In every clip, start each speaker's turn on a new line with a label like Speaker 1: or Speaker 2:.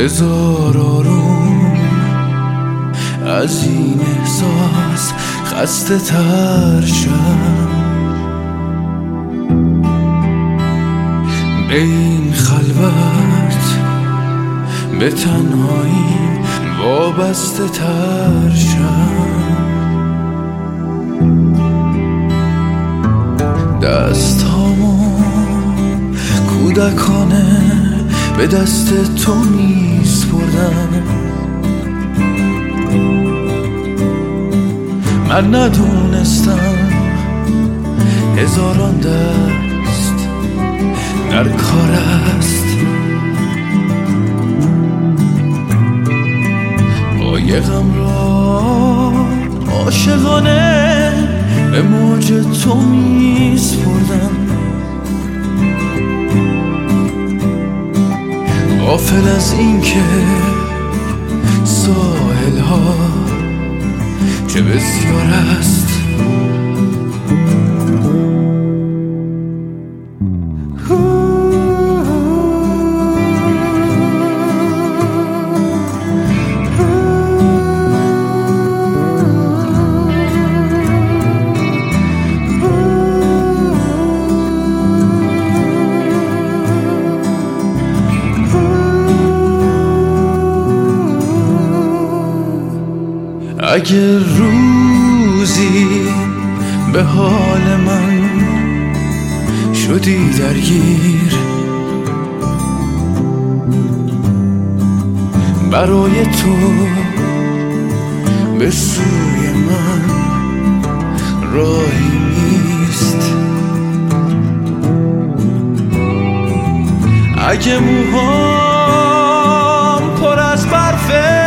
Speaker 1: بذار آروم از این احساس خسته تر شم، به این خلوت به تنهایی وابسته تر شم. دستامو کودکانه به دست تو میسپردم، من ندونستم هزاران دست در کار است. قایقم را عاشقانه به موج تو میسپردم، غافل از این که ساحل ها چه بسیار است. اگه روزی به حال من شدی درگیر، برای تو به سوی من راهی نیست. اگه موهام پر از برفه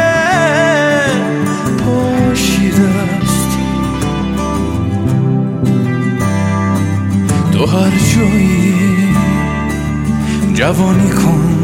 Speaker 1: تو هر جایی جوانی کن